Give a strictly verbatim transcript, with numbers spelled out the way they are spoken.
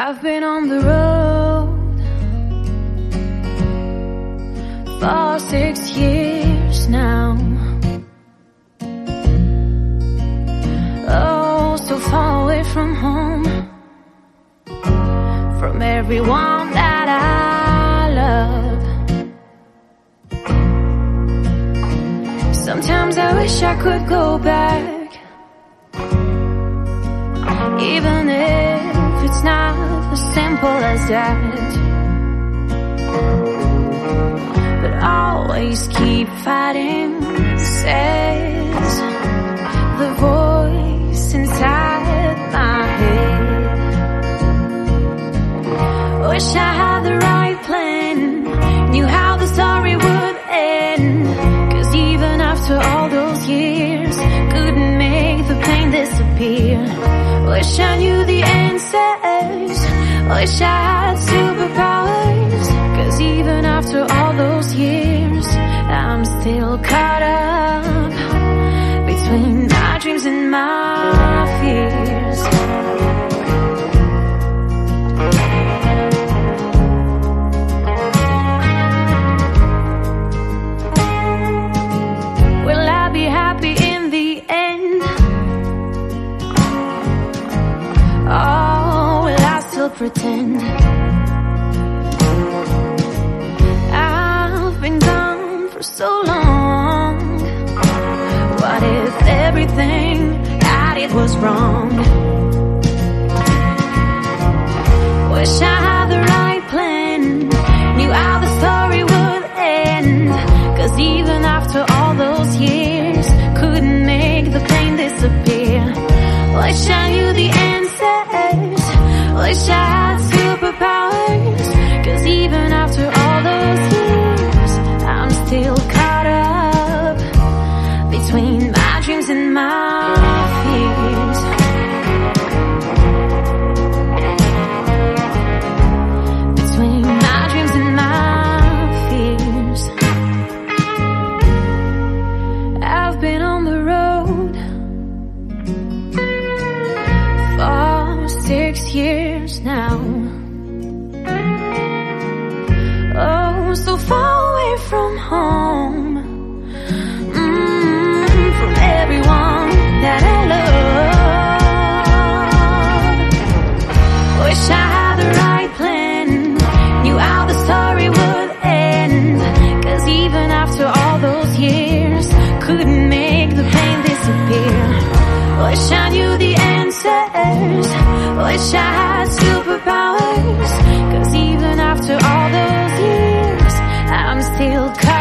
I've been on the road for six years now. Oh, so far away from home, from everyone that I love. Sometimes I wish I could go back, even if it's not as simple as that. But always keep fighting, says the voice inside my head. Wish I had the right plan, knew how the story would end. Cause even after all those years, couldn't make the pain disappear. Wish I knew the answers, wish I had superpowers. Cause even after all those years, I'm still caught up between my dreams and my fears. Will I be happy in the end? Oh, will I still pretend? I've been gone for so long. What if everything I did was wrong? Wish I had the right plan, knew how the story would end. Cause even after all those years, couldn't make the pain disappear. Wish I knew the answers, wish I had superpowers. Cause even after all those years, I'm still caught up between my dreams and my fears. Between my dreams and my fears. I've been on the road for six years now. Oh, so far away from home, mm, from everyone that I love. Wish I had the right plan, knew how the story would end. Cause even after all those years, couldn't make the pain disappear. Wish I knew the answers, wish I had superpowers. Cause even after all those years, I'm still